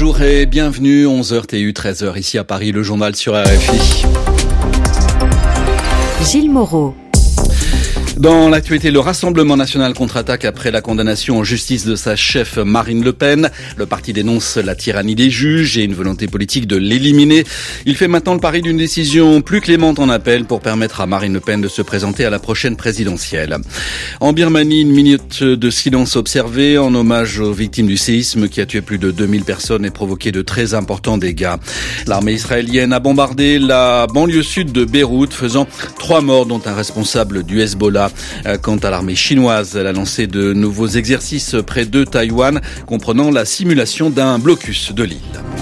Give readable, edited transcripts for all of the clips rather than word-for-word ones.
Bonjour et bienvenue, 11h TU, 13h ici à Paris, le journal sur RFI. Gilles Moreau. Dans l'actualité, le Rassemblement national contre-attaque après la condamnation en justice de sa chef Marine Le Pen. Le parti dénonce la tyrannie des juges et une volonté politique de l'éliminer. Il fait maintenant le pari d'une décision plus clémente en appel pour permettre à Marine Le Pen de se présenter à la prochaine présidentielle. En Birmanie, une minute de silence observée en hommage aux victimes du séisme qui a tué plus de 2000 personnes et provoqué de très importants dégâts. L'armée israélienne a bombardé la banlieue sud de Beyrouth, faisant 3 morts, dont un responsable du Hezbollah. Quant à l'armée chinoise, elle a lancé de nouveaux exercices près de Taïwan, comprenant la simulation d'un blocus de l'île.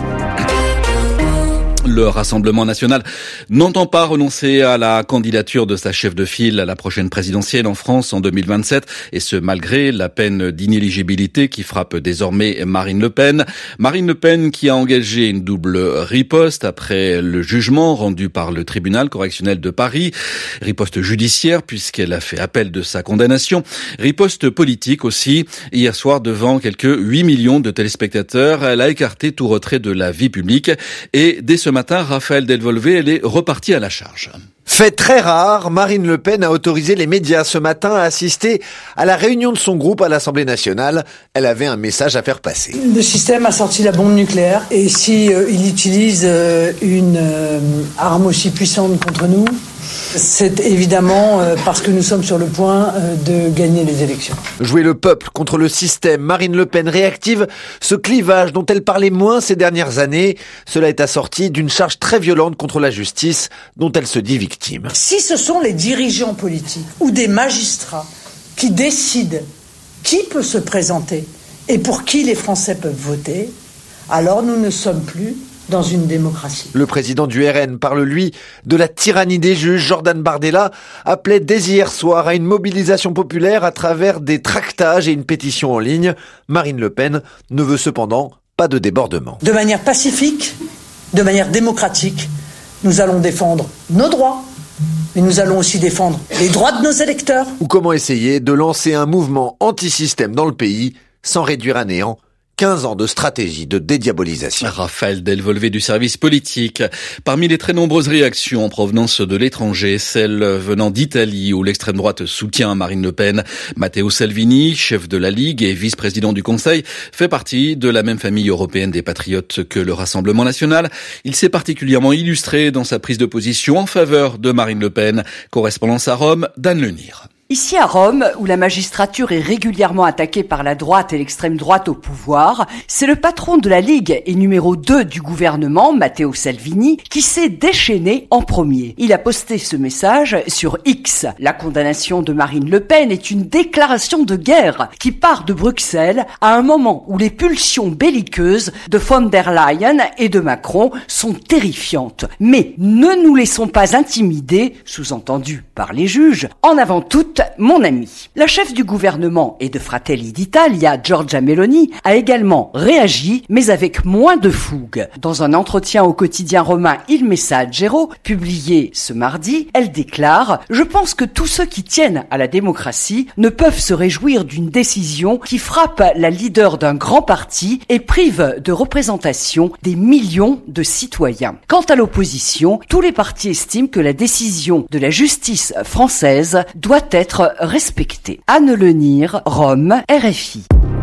Le Rassemblement national n'entend pas renoncer à la candidature de sa chef de file à la prochaine présidentielle en France en 2027, et ce malgré la peine d'inéligibilité qui frappe désormais Marine Le Pen. Marine Le Pen qui a engagé une double riposte après le jugement rendu par le tribunal correctionnel de Paris. Riposte judiciaire puisqu'elle a fait appel de sa condamnation. Riposte politique aussi. Hier soir, devant quelques 8 millions de téléspectateurs, elle a écarté tout retrait de la vie publique et dès ce matin, Raphaël Delvolvé, elle est repartie à la charge. Fait très rare, Marine Le Pen a autorisé les médias ce matin à assister à la réunion de son groupe à l'Assemblée nationale. Elle avait un message à faire passer. Le système a sorti la bombe nucléaire et si il utilise une arme aussi puissante contre nous, c'est évidemment parce que nous sommes sur le point de gagner les élections. Jouer le peuple contre le système, Marine Le Pen réactive ce clivage dont elle parlait moins ces dernières années. Cela est assorti d'une charge très violente contre la justice dont elle se dit victime. Si ce sont les dirigeants politiques ou des magistrats qui décident qui peut se présenter et pour qui les Français peuvent voter, alors nous ne sommes plus dans une démocratie. Le président du RN parle, lui, de la tyrannie des juges. Jordan Bardella appelait dès hier soir à une mobilisation populaire à travers des tractages et une pétition en ligne. Marine Le Pen ne veut cependant pas de débordement. De manière pacifique, de manière démocratique, nous allons défendre nos droits, mais nous allons aussi défendre les droits de nos électeurs. Ou comment essayer de lancer un mouvement anti-système dans le pays sans réduire à néant 15 ans de stratégie de dédiabolisation. Raphaël Delvolvé du service politique. Parmi les très nombreuses réactions en provenance de l'étranger, celle venant d'Italie où l'extrême droite soutient Marine Le Pen. Matteo Salvini, chef de la Ligue et vice-président du Conseil, fait partie de la même famille européenne des patriotes que le Rassemblement national. Il s'est particulièrement illustré dans sa prise de position en faveur de Marine Le Pen. Correspondance à Rome, Dan Lenir. Ici à Rome, où la magistrature est régulièrement attaquée par la droite et l'extrême droite au pouvoir, c'est le patron de la Ligue et numéro 2 du gouvernement, Matteo Salvini, qui s'est déchaîné en premier. Il a posté ce message sur X. La condamnation de Marine Le Pen est une déclaration de guerre qui part de Bruxelles à un moment où les pulsions belliqueuses de von der Leyen et de Macron sont terrifiantes. Mais ne nous laissons pas intimider, sous-entendu par les juges, en avant toute mon ami. La chef du gouvernement et de Fratelli d'Italia, Giorgia Meloni, a également réagi, mais avec moins de fougue. Dans un entretien au quotidien romain Il Messaggero, publié ce mardi, elle déclare « Je pense que tous ceux qui tiennent à la démocratie ne peuvent se réjouir d'une décision qui frappe la leader d'un grand parti et prive de représentation des millions de citoyens. » Quant à l'opposition, tous les partis estiment que la décision de la justice française doit être respectée. Anne Lenir, Rome, RFI.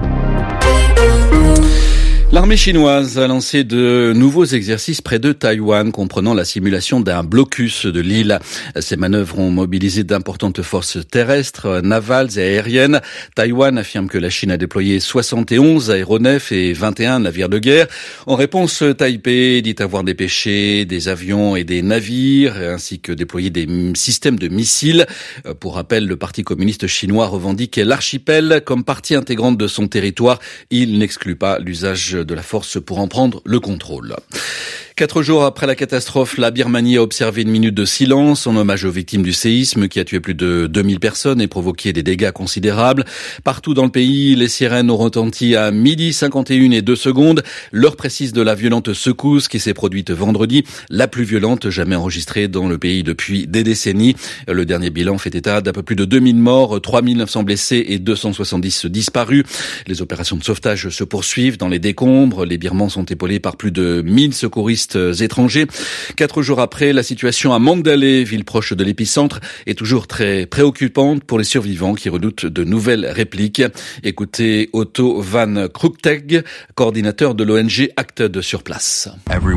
L'armée chinoise a lancé de nouveaux exercices près de Taïwan, comprenant la simulation d'un blocus de l'île. Ces manœuvres ont mobilisé d'importantes forces terrestres, navales et aériennes. Taïwan affirme que la Chine a déployé 71 aéronefs et 21 navires de guerre. En réponse, Taipei dit avoir dépêché des avions et des navires, ainsi que déployé des systèmes de missiles. Pour rappel, le Parti communiste chinois revendique l'archipel comme partie intégrante de son territoire. Il n'exclut pas l'usage de la force pour en prendre le contrôle. 4 jours après la catastrophe, la Birmanie a observé une minute de silence en hommage aux victimes du séisme qui a tué plus de 2000 personnes et provoqué des dégâts considérables. Partout dans le pays, les sirènes ont retenti à 12h51 l'heure précise de la violente secousse qui s'est produite vendredi, la plus violente jamais enregistrée dans le pays depuis des décennies. Le dernier bilan fait état d'un peu plus de 2000 morts, 3900 blessés et 270 disparus. Les opérations de sauvetage se poursuivent dans les décombres. Les Birmans sont épaulés par plus de 1000 secouristes étrangers. 4 jours après, la situation à Mandalay, ville proche de l'épicentre, est toujours très préoccupante pour les survivants qui redoutent de nouvelles répliques. Écoutez Otto Van Kroekteg, coordinateur de l'ONG Acted sur place.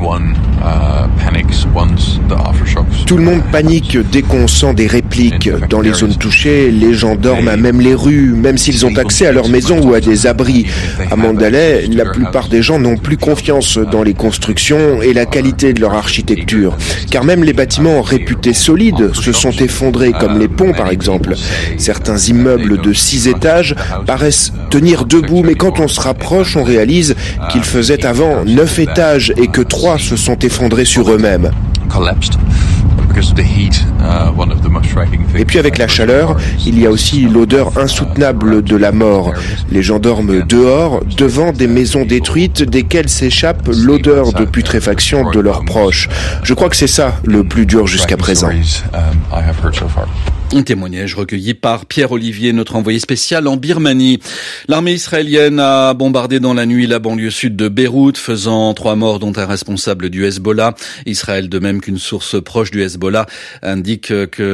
Tout le monde panique dès qu'on sent des répliques. Dans les zones touchées, les gens dorment à même les rues, même s'ils ont accès à leur maison ou à des abris. À Mandalay, la plupart des gens n'ont plus confiance dans les constructions et la qualité de leur architecture. Car même les bâtiments réputés solides se sont effondrés, comme les ponts par exemple. Certains immeubles de 6 étages paraissent tenir debout, mais quand on se rapproche, on réalise qu'ils faisaient avant 9 étages et que 3 se sont effondrés sur eux-mêmes. Et puis avec la chaleur, il y a aussi l'odeur insoutenable de la mort. Les gens dorment dehors, devant des maisons détruites, desquelles s'échappe l'odeur de putréfaction de leurs proches. Je crois que c'est ça le plus dur jusqu'à présent. Un témoignage recueilli par Pierre-Olivier, notre envoyé spécial en Birmanie. L'armée israélienne a bombardé dans la nuit la banlieue sud de Beyrouth, faisant 3 morts dont un responsable du Hezbollah. Israël, de même qu'une source proche du Hezbollah, indique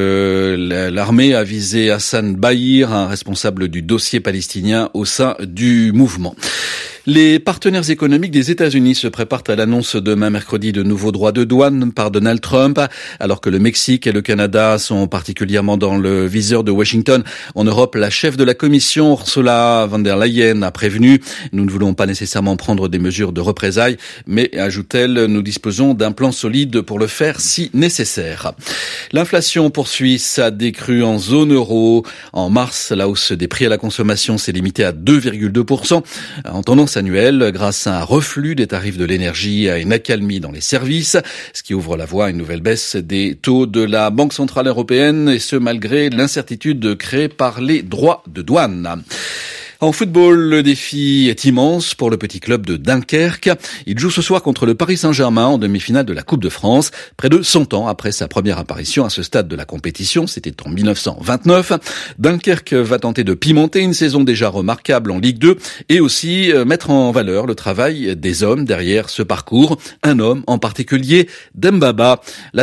que l'armée a visé Hassan Bahir, un responsable du dossier palestinien au sein du mouvement. Les partenaires économiques des États-Unis se préparent à l'annonce demain mercredi de nouveaux droits de douane par Donald Trump, alors que le Mexique et le Canada sont particulièrement dans le viseur de Washington. En Europe, la chef de la Commission, Ursula von der Leyen, a prévenu « Nous ne voulons pas nécessairement prendre des mesures de représailles, mais, ajoute-t-elle, nous disposons d'un plan solide pour le faire si nécessaire ». L'inflation poursuit sa décrue en zone euro. En mars, la hausse des prix à la consommation s'est limitée à 2,2%. En tendance annuelle, grâce à un reflux des tarifs de l'énergie et à une accalmie dans les services, ce qui ouvre la voie à une nouvelle baisse des taux de la Banque centrale européenne, et ce malgré l'incertitude créée par les droits de douane. En football, le défi est immense pour le petit club de Dunkerque. Il joue ce soir contre le Paris Saint-Germain en demi-finale de la Coupe de France, près de 100 ans après sa première apparition à ce stade de la compétition. C'était en 1929. Dunkerque va tenter de pimenter une saison déjà remarquable en Ligue 2 et aussi mettre en valeur le travail des hommes derrière ce parcours. Un homme en particulier, Dembaba.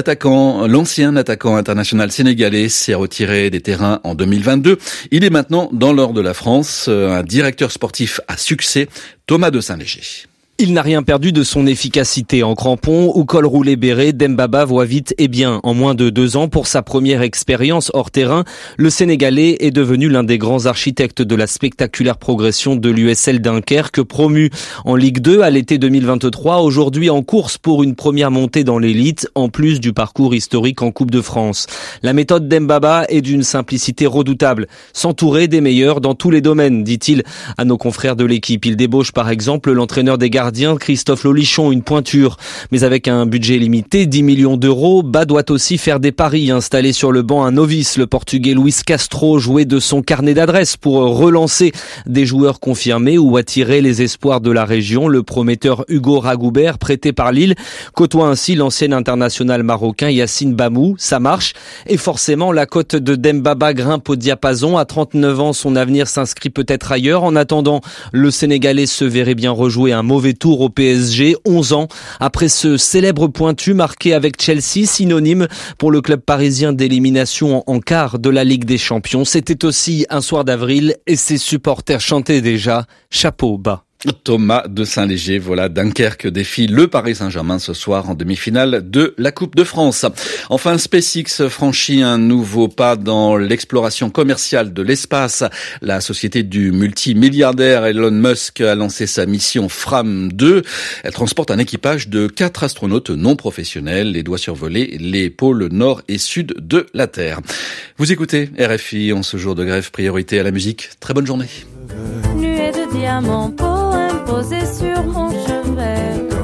L'ancien attaquant international sénégalais s'est retiré des terrains en 2022. Il est maintenant dans l'or de la France. Un directeur sportif à succès, Thomas de Saint-Léger. Il n'a rien perdu de son efficacité. En crampon ou col roulé béret, Dembaba voit vite et bien. En moins de 2 ans, pour sa première expérience hors terrain, le Sénégalais est devenu l'un des grands architectes de la spectaculaire progression de l'USL Dunkerque, promu en Ligue 2 à l'été 2023, aujourd'hui en course pour une première montée dans l'élite, en plus du parcours historique en Coupe de France. La méthode Dembaba est d'une simplicité redoutable. S'entourer des meilleurs dans tous les domaines, dit-il à nos confrères de l'équipe. Il débauche par exemple l'entraîneur des gardiens, Christophe Lolichon, une pointure. Mais avec un budget limité, 10 millions d'euros, Ba doit aussi faire des paris. Installer sur le banc un novice, le Portugais Luis Castro, jouer de son carnet d'adresses pour relancer des joueurs confirmés ou attirer les espoirs de la région. Le prometteur Hugo Ragoubert, prêté par Lille, côtoie ainsi l'ancien international marocain Yassine Bamou. Ça marche. Et forcément, la cote de Dembaba grimpe au diapason. À 39 ans, son avenir s'inscrit peut-être ailleurs. En attendant, le Sénégalais se verrait bien rejouer un mauvais tour au PSG, 11 ans après ce célèbre pointu marqué avec Chelsea, synonyme pour le club parisien d'élimination en quart de la Ligue des Champions. C'était aussi un soir d'avril et ses supporters chantaient déjà « Chapeau bas ». Thomas de Saint-Léger, voilà, Dunkerque défie le Paris Saint-Germain ce soir en demi-finale de la Coupe de France. Enfin, SpaceX franchit un nouveau pas dans l'exploration commerciale de l'espace. La société du multimilliardaire Elon Musk a lancé sa mission Fram 2. Elle transporte un équipage de 4 astronautes non professionnels et doit survoler les pôles nord et sud de la Terre. Vous écoutez RFI en ce jour de grève, priorité à la musique. Très bonne journée. Nuée de diamants, poème posé sur mon chevet.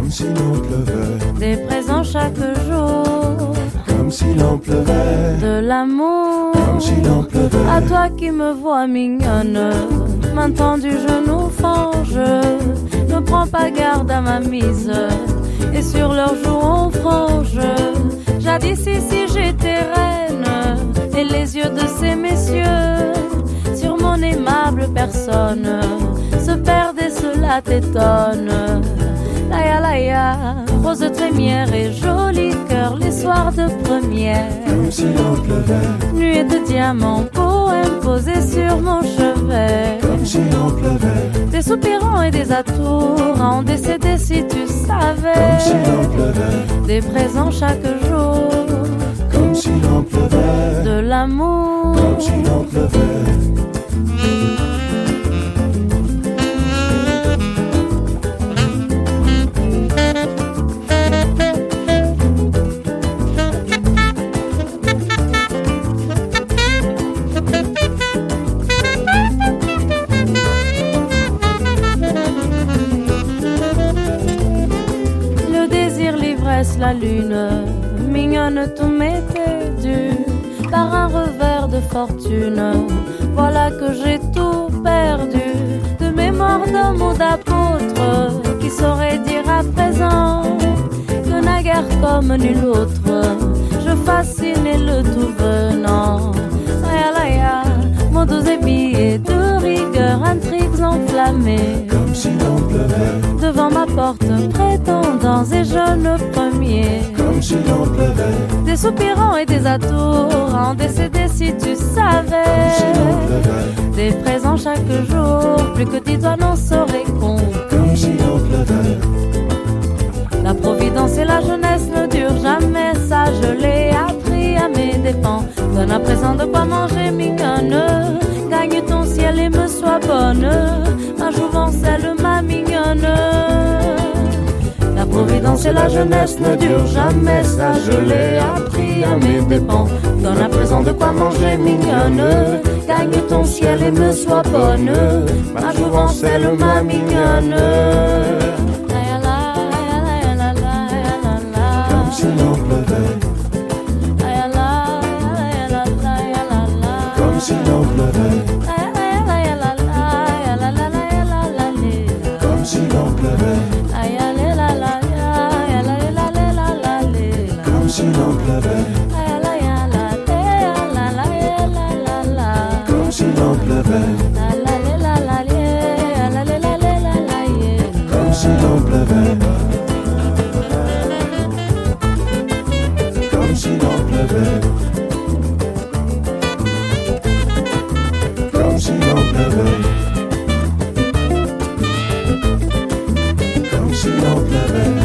comme si l'on pleuvait, des présents chaque jour, comme si l'on pleuvait, de l'amour, comme si l'on pleuvait. À toi qui me vois mignonne, maintenant du genou fange, ne prends pas garde à ma mise, et sur leurs joues on frange. Jadis ici j'étais reine, et les yeux de ces messieurs sur mon aimable personne se perdent et cela t'étonne. Laïa laïa, rose trémière et joli cœur les soirs de première, comme si l'on pleuvait, nuée de diamants, poèmes posés sur mon chevet, comme si l'on pleuvait, des soupirants et des atours à en décéder si tu savais, comme si l'on pleuvait, des présents chaque jour, comme si l'on pleuvait, de l'amour, comme si l'on pleuvait. La lune, mignonne, tout m'était dû par un revers de fortune. Voilà que j'ai tout perdu, de mémoire d'homme ou d'apôtre, qui saurait dire à présent que naguère comme nul autre, je fascinais le tout venant. Laïa laïa, mon dos ébillé de rigueur, intrigues enflammées, comme si l'on pleuvait, devant ma porte, prétendants et jeunes premiers, comme si l'on pleuvait, des soupirants et des atours à en décéder si tu savais, comme si l'on pleuvait, des présents chaque jour, plus que 10 doigts n'en seraient compte, comme si l'on pleuvait. La providence et la jeunesse ne durent jamais, ça je l'ai appris à mes dépens. Donne à présent de quoi manger mignonne, gagne ton ciel et me sois bonne, ma jouvencelle, ma mignonne. La providence et la jeunesse ne durent jamais, ça je l'ai appris à mes dépens. Donne à présent de quoi manger mignonne, gagne ton ciel et me sois bonne, ma jouvencelle, ma mignonne. Comme si l'on pleuvait, comme si l'on pleuvait, comme si l'on pleuvait, comme si l'on pleuvait, comme si l'on pleuvait, comme si l'on pleuvait. Comme si l'on pleuvait, comme si l'on pleuvait, comme si l'on pleuvait.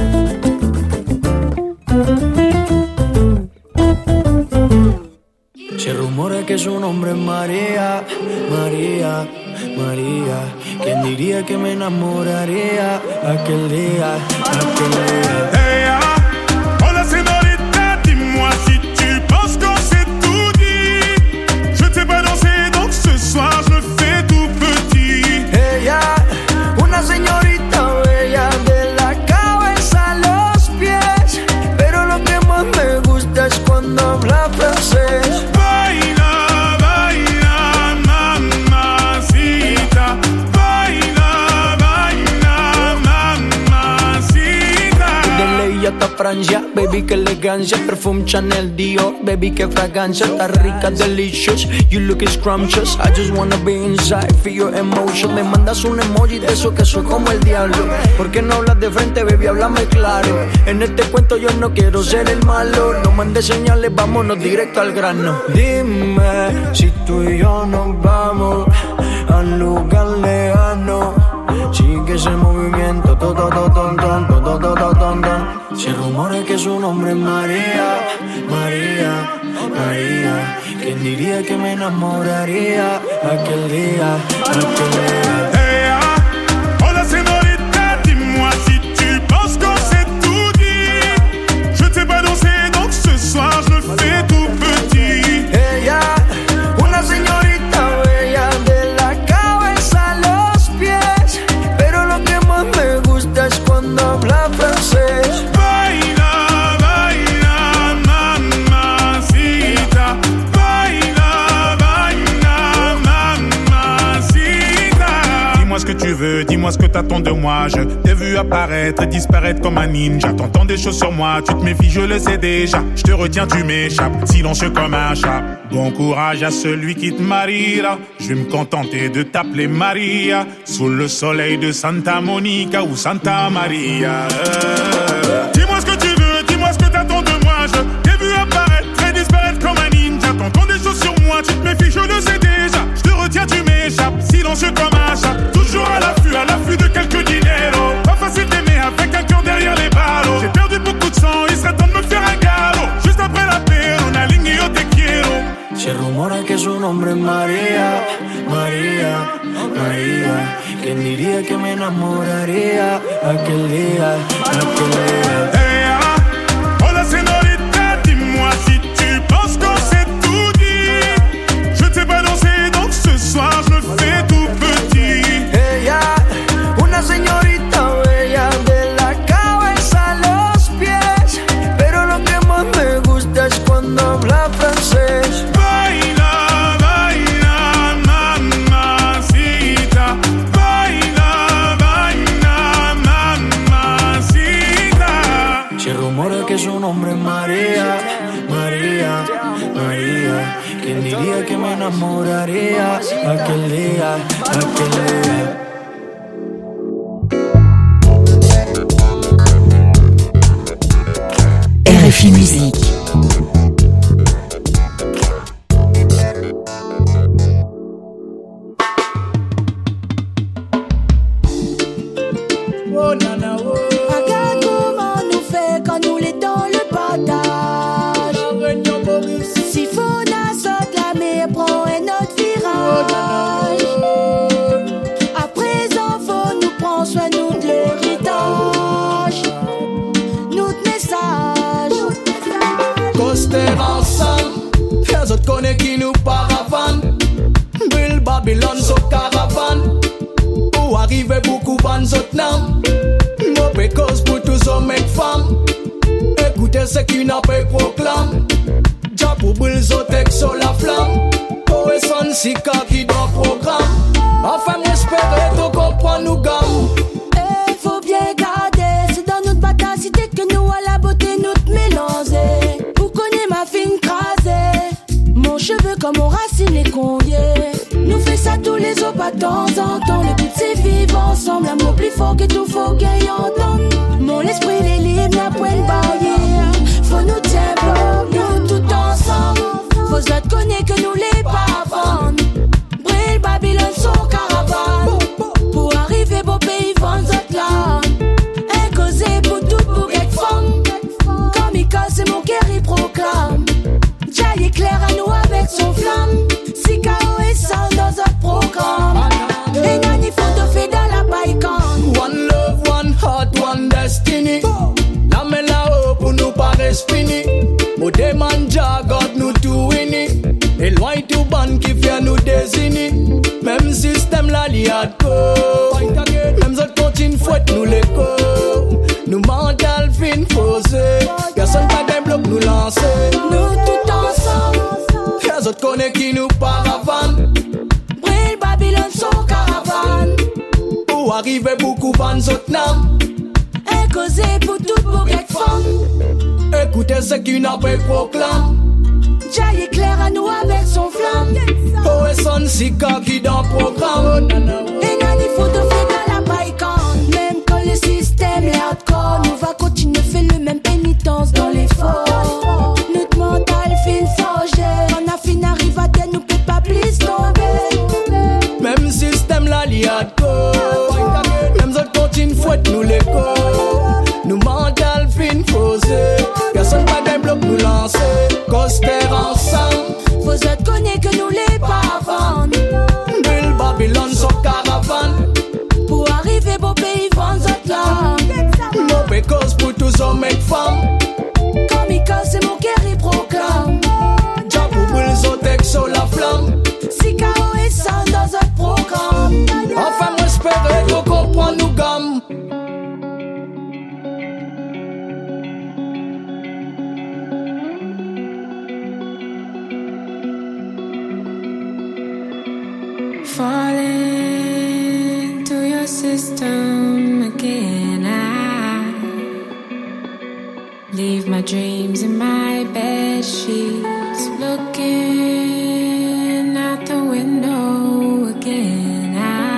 Se rumora que su nombre es María, María, María. ¿Quién diría que me enamoraría aquel día, aquel día? Hey, hola señorita, dis-moi si tu penses qu'on s'est tout dit. Je t'ai pas dansé donc ce soir je le fais tout petit. Ella, una señorita bella de la cabeza a los pies, pero lo que más me gusta es cuando habla francés. Baila, baila, mamacita. Baila, baila, mamacita. De ley hasta Francia, baby, que elegancia. Perfume Chanel, Dior, baby, que fragancia. Está rica, delicious, you look scrumptious. I just wanna be inside, feel your emotion. Me mandas un emoji de eso que soy como el diablo. ¿Por qué no hablas de frente, baby? Háblame claro. En este cuento yo no quiero ser el malo. No mandes señales, vámonos directo al grano. Dime si tú y yo nos vamos a un lugar lejano. Sigue ese movimiento, se rumora que su nombre es María, María, María. ¿Quién diría que me enamoraría aquel día, aquel día? Hey, hola señorita, dis-moi si tu penses qu'on s'est tout dit. Je t'ai pas dansé donc ce soir je le fais tout petit. Ella, una señorita bella de la cabeza a los pies, pero lo que más me gusta es cuando habla francés. ce que t'attends de moi. Je t'ai vu apparaître et disparaître comme un ninja. T'entends des choses sur moi, tu te méfies, je le sais déjà. Je te retiens, tu m'échappes, silencieux comme un chat. Bon courage à celui qui te mariera. Je vais me contenter de t'appeler Maria, sous le soleil de Santa Monica ou Santa Maria. Dis-moi ce que tu veux, dis-moi ce que t'attends de moi. Je t'ai vu apparaître et disparaître comme un ninja. T'entends des choses sur moi, tu te méfies, je le sais déjà. Je te retiens, tu m'échappes, silencieux comme un chat. Toujours à l'affût de quelques dineros. Pas facile d'aimer avec un cœur derrière les ballots. J'ai perdu beaucoup de sang, il serait temps de me faire un galop. Juste après la paix, on a ligné au te quiero. Se rumora que su nombre es María, María, María. ¿Quién diría que me enamoraría aquel día, aquel día? Hey, ah, hola señorita, dis-moi si tu penses qu'on s'est tout dit. Je ne sais pas danser, donc ce soir je me fais tout petit. Ella, una señorita bella de la cabeza a los pies. Pero lo que más me gusta es cuando habla francés. Baila, baila, mamacita. Baila, baila, mamacita. Se rumora que su nombre es María, María, María. ¿Quién diría que me enamoraría aquel día, aquel día? RFI Musique. Oh, nana, oh. Regarde comment on nous fait quand nous les dans le partage. Si Fona saute la mer, prend un autre virage. À présent, faut nous prendre soin nous de l'héritage. Notre message. Coster ensemble, les autres connaissent qui nous paravane. Bill Babylon, so caravane. Où arrive beaucoup de autres noms. Mauvais cause pour tous hommes et femmes. Écoutez ce qui n'a pas proclame. Déjà pour Bill Zotek sur la flamme. Oh et son sika qui dans le programme. Enfin m'espérer tout comprendre nous gamme. Eh, faut bien garder, c'est dans notre batacité que nous à la beauté nous te mélanger. Vous connaissez ma fine crasée, mon cheveu comme mon racine les conviés. Nous fait ça tous les jours, pas de temps en temps. Le but c'est vivre ensemble, l'amour plus fort que tout, faut qu'il y entende. Mon esprit les libre, la pointe barrière. Faut nous tenir bon, nous tout ensemble. Faut se te connaître que nous les pas vendre. Brille Babylone son caravane. Pour arriver beau pays, vendre notre land. Un causé pour tout pour être femme. Comme il casse, c'est mon cœur, il proclame. Jaille éclaire à nous avec son flamme. Si KO et ça dans notre programme. Et Nani faut te faire dans la paille-can. One love, one heart, one destiny. La main là-haut pour nous pas respini. Au demanja, God nous tout wini. Et loin tout ban qui fait nous désigner. Même système là, li a de go. Même autres continue fouette nous l'écho. Nous mental fin posé. Personne pas des blocs nous lancer. Nous tout ensemble. Les autres connaissent qui nous paravane. Brille Babylone son caravane. Où arrive beaucoup de autres noms. Un causé pour tout pour être femme. Écoutez ce qui n'a pas proclame. Jaille éclaire à nous avec son flamme. Oh et son sika qui dans le programme. Et Nani faut te faire dans la paille-can. Même quand le système est hardcore, nous va continuer faire le même pénitence dans l'effort. Notre mental fin forgé. On a fin arrive à terre, nous peut pas plus tomber. Même système là, li a de go. Même autres continue fouette nous l'écho. Nous mental fin posé. Personne pas des blocs nous lancer. Coster ensemble. Faut se connaître que nous les pas vendre. Bill Babylon son caravane. Pour arriver beau pays, vendre notre land. Mauvais cause pour tous hommes et femmes. Comme il casse, c'est mon cœur, il proclame. Déjà pour Bill Zotek sur la flamme. Si KO et ça dans notre programme. Enfin m'espérer qu'on comprend nous gamme. Falling to your the system again. I leave my dreams in my bed sheets, looking out the window again.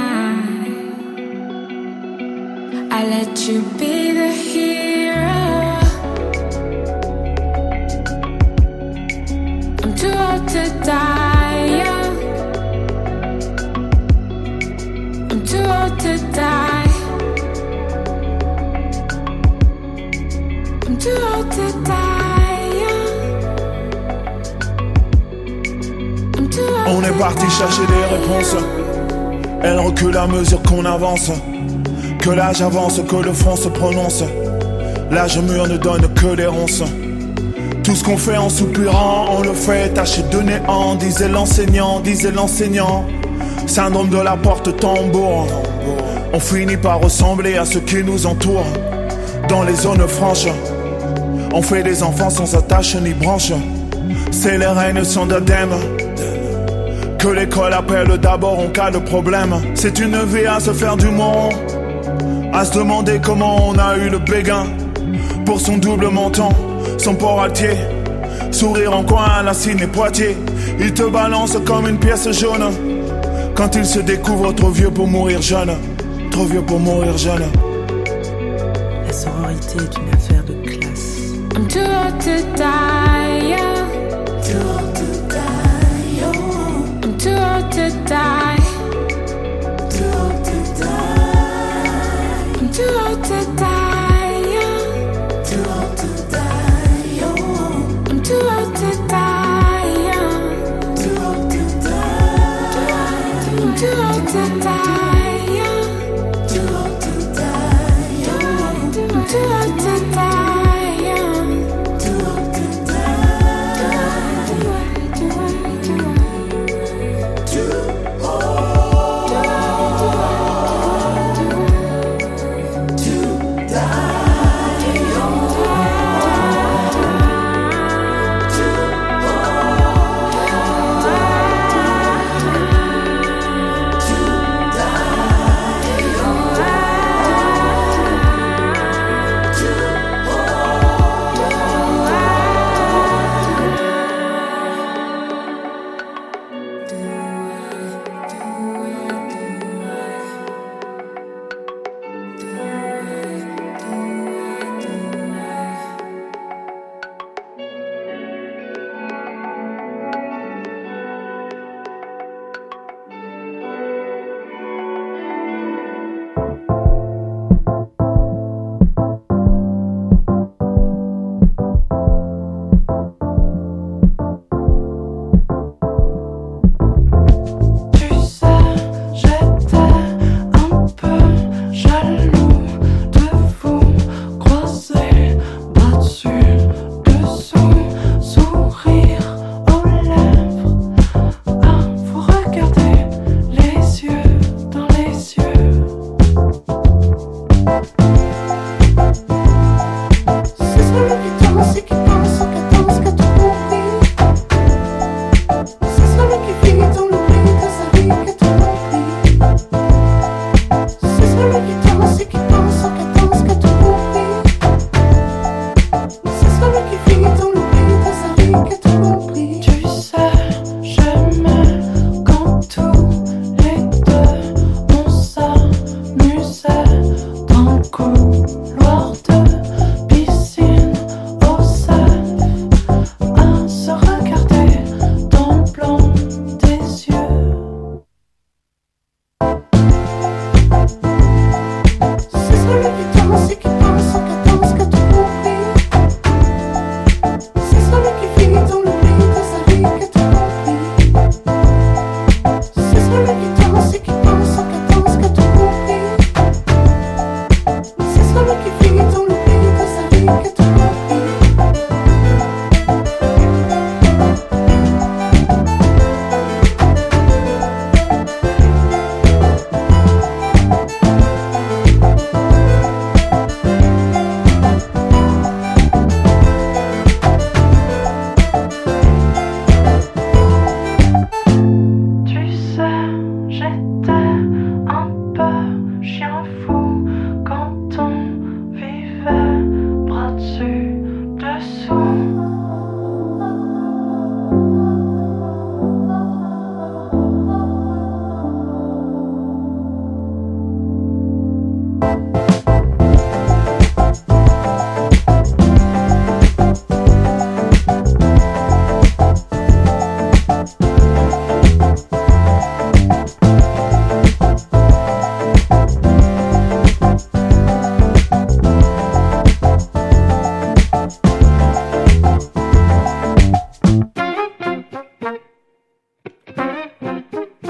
I let you be the hero. I'm too old to die young. I'm too old to die. I'm too old to die young. I'm too old. On est parti chercher des réponses. Elle recule à mesure qu'on avance. Que l'âge avance, que le front se prononce. L'âge mûr ne donne que des ronces. Tout ce qu'on fait en soupirant, on le fait taché de néant. Disait l'enseignant, syndrome de la porte tambour. On finit par ressembler à ceux qui nous entourent. Dans les zones franches, on fait des enfants sans attache ni branche. C'est les règnes sans d'adème que l'école appelle d'abord en cas de problème. C'est une vie à se faire du monde, à se demander comment on a eu le béguin. Pour son double menton, son port altier, sourire en coin à la Cine et Poitiers. Il te balance comme une pièce jaune quand il se découvre trop vieux pour mourir jeune. Trop vieux pour mourir jeune. La sororité est une affaire de classe. I'm too old to die young. Too old to die young. I'm too old to die. Too old to die. I'm too old to die young. Too old to die young. I'm too old to die young. Too old to die. I'm too old to die young. Too old to die young. I'm too old to die young. Too old to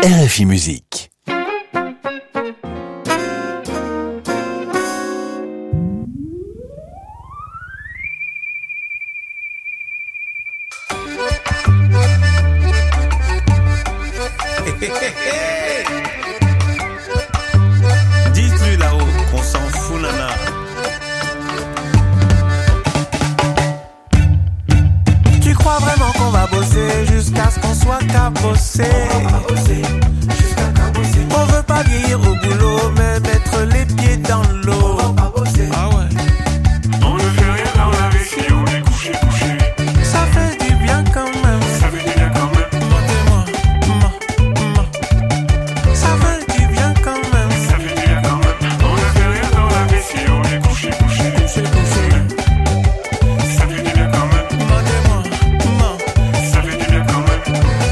RFI Musique. Dites-lui là-haut qu'on s'en fout, nana. Tu crois vraiment qu'on va bosser jusqu'à ce qu'on soit cabossé? On veut pas vieillir au boulot, mais mettre les pieds dans l'eau. Ah ouais. On ne fait rien dans la vie si on est couché. Ça fait du bien quand même. Ça fait du bien quand même. Ça fait du bien quand même. Ça fait du bien quand même. On ne fait rien dans la vie si on est couché. Ça fait du bien quand même. Ça fait du bien quand même.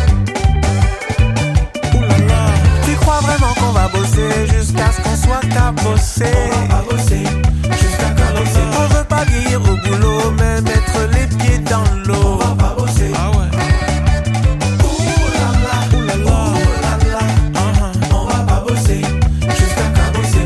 Oulala. Tu crois vraiment qu'on va bosser jusqu'à ce qu'on soit cabossé? On veut pas vieillir au boulot, mais mettre les pieds dans l'eau. Ah ouais. On va pas bosser jusqu'à cabosser.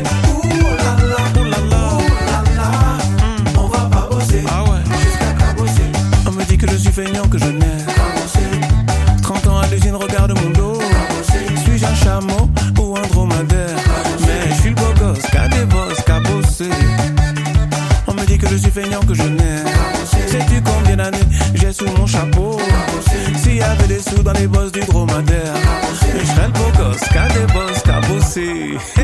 On va pas bosser jusqu'à cabosser. On me dit que je suis feignant, que je n'ai 30 ans à l'usine, regarde mon dos. Suis-je un chameau ou un dromadaire? Mais je suis le beau gosse, qu'a des bosses, qu'a bossé. On me dit que je suis feignant, que je n'ai. Sais-tu combien d'années j'ai sous mon chapeau? S'il y avait des sous dans les bosses du dromadaire, je serais le beau gosse, qu'a des bosses, qu'a bossé.